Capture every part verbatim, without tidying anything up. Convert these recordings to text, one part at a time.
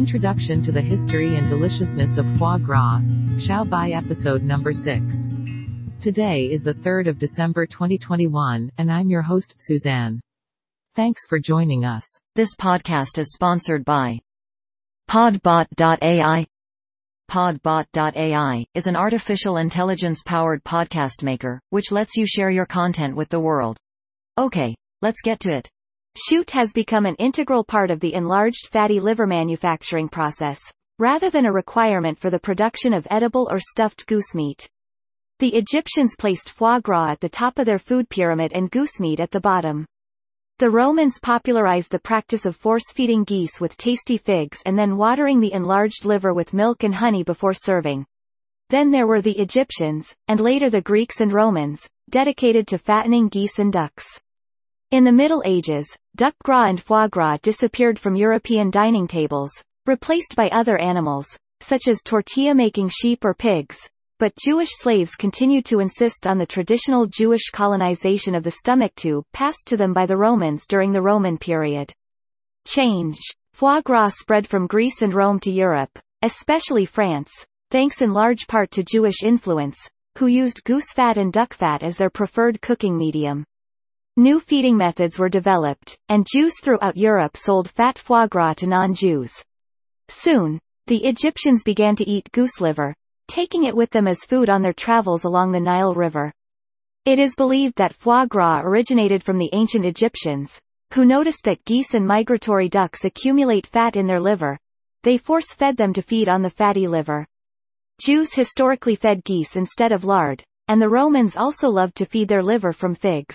Introduction to the History and Deliciousness of Foie Gras, Xiao Bai episode number six. Today is the third of December twenty twenty-one, and I'm your host, Suzanne. Thanks for joining us. This podcast is sponsored by Podbot dot A I. Podbot dot A I is an artificial intelligence-powered podcast maker, which lets you share your content with the world. Okay, let's get to it. Shoot has become an integral part of the enlarged fatty liver manufacturing process, rather than a requirement for the production of edible or stuffed goose meat. The Egyptians placed foie gras at the top of their food pyramid and goose meat at the bottom. The Romans popularized the practice of force-feeding geese with tasty figs and then watering the enlarged liver with milk and honey before serving. Then there were the Egyptians, and later the Greeks and Romans, dedicated to fattening geese and ducks. In the Middle Ages, duck gras and foie gras disappeared from European dining tables, replaced by other animals, such as tortilla-making sheep or pigs, but Jewish slaves continued to insist on the traditional Jewish colonization of the stomach tube passed to them by the Romans during the Roman period. Change. Foie gras spread from Greece and Rome to Europe, especially France, thanks in large part to Jewish influence, who used goose fat and duck fat as their preferred cooking medium. New feeding methods were developed, and Jews throughout Europe sold fat foie gras to non-Jews. Soon, the Egyptians began to eat goose liver, taking it with them as food on their travels along the Nile River. It is believed that foie gras originated from the ancient Egyptians, who noticed that geese and migratory ducks accumulate fat in their liver. They force-fed them to feed on the fatty liver. Jews historically fed geese instead of lard, and the Romans also loved to feed their liver from figs.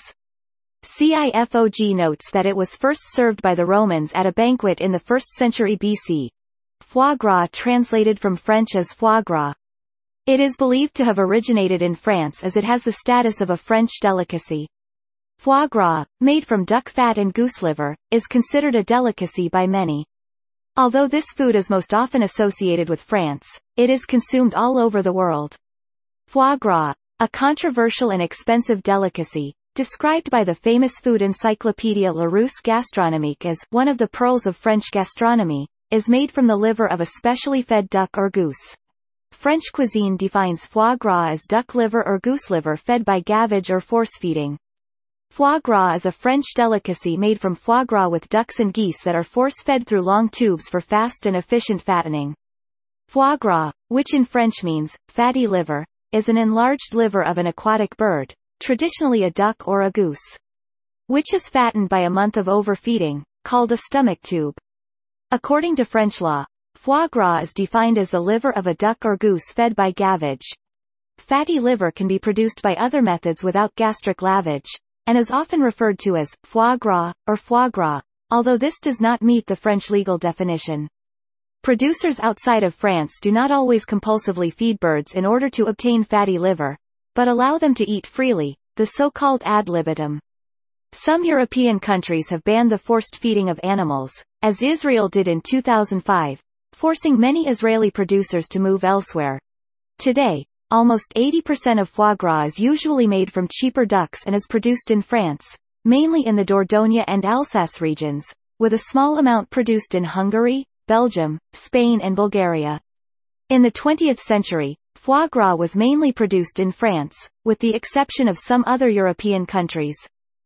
CIFOG notes that it was first served by the Romans at a banquet in the first century B C. Foie gras translated from French as foie gras. It is believed to have originated in France as it has the status of a French delicacy. Foie gras, made from duck fat and goose liver, is considered a delicacy by many. Although this food is most often associated with France, it is consumed all over the world. Foie gras, a controversial and expensive delicacy, described by the famous food encyclopedia Larousse Gastronomique as one of the pearls of French gastronomy, is made from the liver of a specially fed duck or goose. French cuisine defines foie gras as duck liver or goose liver fed by gavage or force-feeding. Foie gras is a French delicacy made from foie gras with ducks and geese that are force-fed through long tubes for fast and efficient fattening. Foie gras, which in French means fatty liver, is an enlarged liver of an aquatic bird, traditionally a duck or a goose, which is fattened by a month of overfeeding, called a stomach tube. According to French law, foie gras is defined as the liver of a duck or goose fed by gavage. Fatty liver can be produced by other methods without gastric lavage, and is often referred to as foie gras or foie gras, although this does not meet the French legal definition. Producers outside of France do not always compulsively feed birds in order to obtain fatty liver, but allow them to eat freely, the so-called ad libitum. Some European countries have banned the forced feeding of animals, as Israel did in two thousand five, forcing many Israeli producers to move elsewhere. Today, almost eighty percent of foie gras is usually made from cheaper ducks and is produced in France, mainly in the Dordogne and Alsace regions, with a small amount produced in Hungary, Belgium, Spain and Bulgaria. In the twentieth century, foie gras was mainly produced in France, with the exception of some other European countries.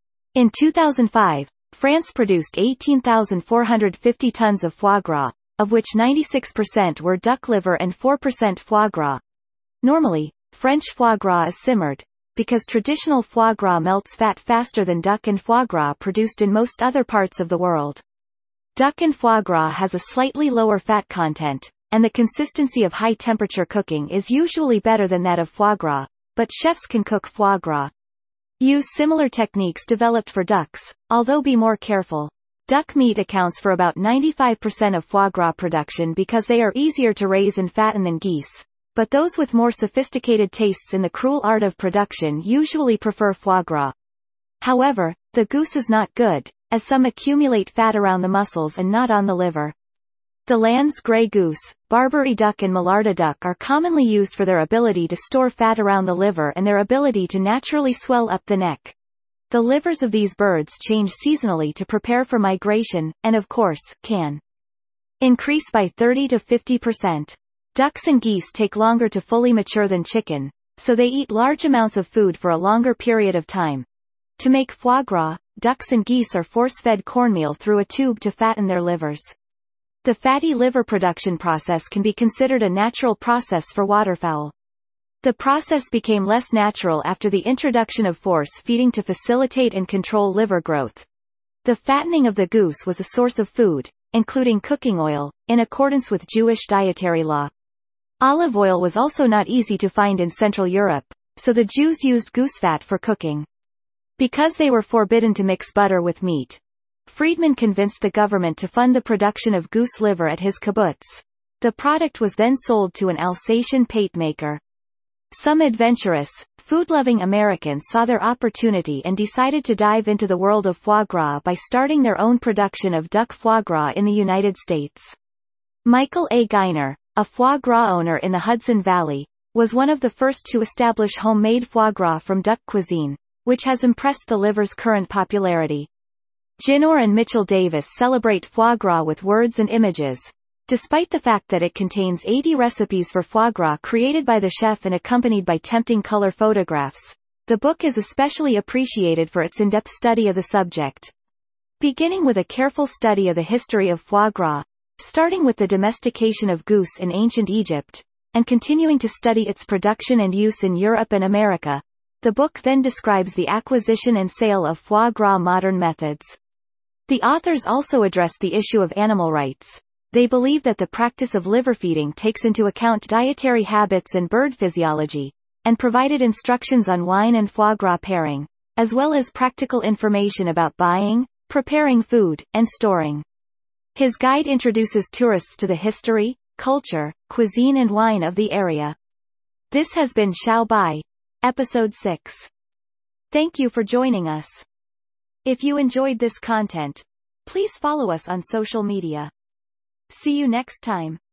In two thousand five, France produced eighteen thousand four hundred fifty tons of foie gras, of which ninety-six percent were duck liver and four percent foie gras. Normally, French foie gras is simmered, because traditional foie gras melts fat faster than duck and foie gras produced in most other parts of the world. Duck and foie gras has a slightly lower fat content, and the consistency of high-temperature cooking is usually better than that of foie gras, but chefs can cook foie gras. Use similar techniques developed for ducks, although be more careful. Duck meat accounts for about ninety-five percent of foie gras production because they are easier to raise and fatten than geese, but those with more sophisticated tastes in the cruel art of production usually prefer foie gras. However, the goose is not good, as some accumulate fat around the muscles and not on the liver. The Landes grey goose, Barbary duck and Malarda duck are commonly used for their ability to store fat around the liver and their ability to naturally swell up the neck. The livers of these birds change seasonally to prepare for migration, and of course, can increase by thirty to fifty percent. Ducks and geese take longer to fully mature than chicken, so they eat large amounts of food for a longer period of time. To make foie gras, ducks and geese are force-fed cornmeal through a tube to fatten their livers. The fatty liver production process can be considered a natural process for waterfowl. The process became less natural after the introduction of force feeding to facilitate and control liver growth. The fattening of the goose was a source of food, including cooking oil, in accordance with Jewish dietary law. Olive oil was also not easy to find in Central Europe, so the Jews used goose fat for cooking. Because they were forbidden to mix butter with meat, Friedman convinced the government to fund the production of goose liver at his kibbutz. The product was then sold to an Alsatian pate maker. Some adventurous, food-loving Americans saw their opportunity and decided to dive into the world of foie gras by starting their own production of duck foie gras in the United States. Michael A. Geiner, a foie gras owner in the Hudson Valley, was one of the first to establish homemade foie gras from duck cuisine, which has impressed the liver's current popularity. Ginor and Mitchell Davis celebrate foie gras with words and images. Despite the fact that it contains eighty recipes for foie gras created by the chef and accompanied by tempting color photographs, the book is especially appreciated for its in-depth study of the subject. Beginning with a careful study of the history of foie gras, starting with the domestication of goose in ancient Egypt, and continuing to study its production and use in Europe and America, the book then describes the acquisition and sale of foie gras modern methods. The authors also address the issue of animal rights. They believe that the practice of liver feeding takes into account dietary habits and bird physiology, and provided instructions on wine and foie gras pairing, as well as practical information about buying, preparing food, and storing. His guide introduces tourists to the history, culture, cuisine and wine of the area. This has been Xiao Bai. Episode six. Thank you for joining us. If you enjoyed this content, please follow us on social media. See you next time.